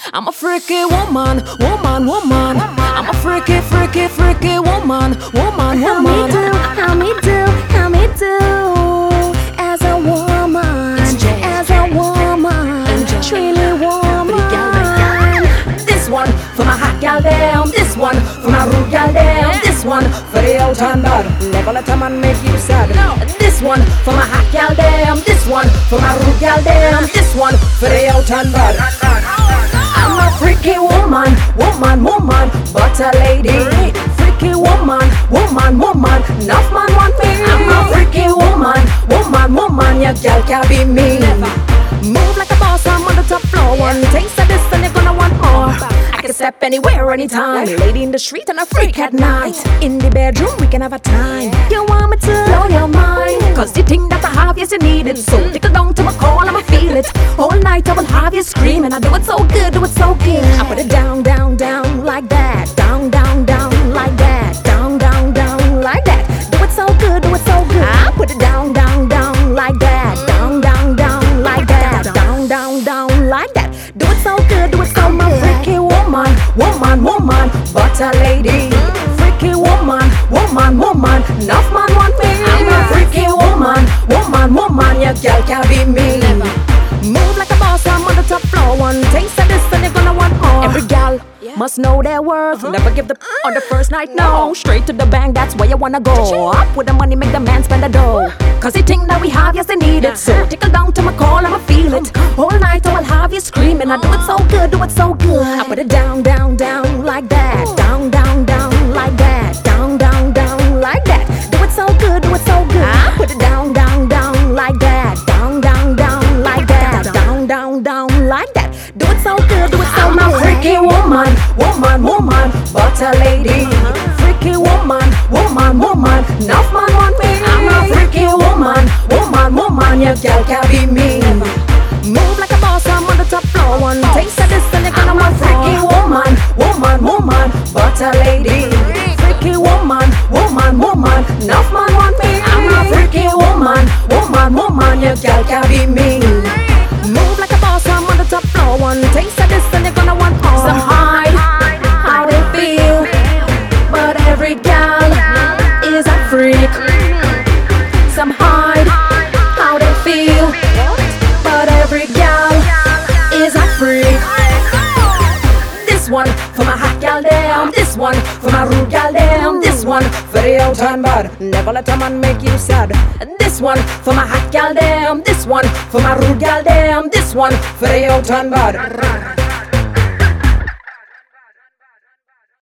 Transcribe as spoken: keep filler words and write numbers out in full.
I'm a freaky woman, woman, woman. I'm a freaky, freaky, freaky woman, woman, How me woman. do, how me do, how me do. As a woman, as a woman, truly woman. This one for my hot gal damn. This one for my rude gal damn. This one for the old time bad. Never let a man make you sad. This one for my hot gal damn. This one for my rude gal damn. This one for the old time bad. I'm a freaky woman, woman, woman, but a lady. Freaky woman, woman, woman, enough man want me. I'm a freaky woman, woman, woman, your gal can't be me. Move like a boss, I'm on the top floor. One taste of this and you're gonna want more. I can step anywhere, anytime. Lady in the street and a freak at night. In the bedroom, we can have a time. You want me to blow your mind? Cause the thing that I have, yes, you need it. So tickle down to my call, I'ma feel it. All night I will have you screaming. I do it so good, do it so good. I put it down, down, down, like that. Down, down, down, like that. Down, down, down, like that. Do it so good, do it so good. I put it down, down, down, like that. Down, down, down, like that. Down, down, down, like that. Do it so good, do it so my freaky woman, woman, woman, but a lady. Freaky woman, woman, woman, enough man want me. I'm a freaky woman, woman, woman, your girl can't be me. Move like a boss, I'm on the top floor. One taste of this and you're gonna want more. Every gal must know their worth. Never give the on the first night, no. Straight to the bank, that's where you wanna go. Up with the money, make the man spend the dough. Cause the thing that we have, yes, they need it. So tickle down to my call, I'ma feel it. All night I will have you screaming. I do it so good, do it so good. I put it down, down, down, like that. Down, down, down, like that. Down, down, down, like that. Do it so good, do it so good. I put it down, down, down, like that. Down, down, down, like that. Down, down, down, like that. Do it so good, do it so good. I'm a freaky woman, woman, woman, but a lady. Freaky woman, woman, woman, enough man want me. I'm a freaky woman, woman, woman, your girl can't be me. Move like a boss, I'm on the top floor. One taste of this and you're gonna want freaky woman, woman, woman, but a lady. Freaky woman, woman, woman, enough man want me. I'm a freaky woman, woman, woman, your girl can't be me. Move like a boss, I'm on the top floor. One taste of this and you're gonna want more. Some hide how they feel, but every gal is a freak. Some hide how they feel, but every gal is a freak. This one for my hot gal damn. This one for my rude gal damn. This one for the old time bad. Never let a man make you sad. This one for my hot gal damn. This one for my rude gal damn. This one for the old time bad.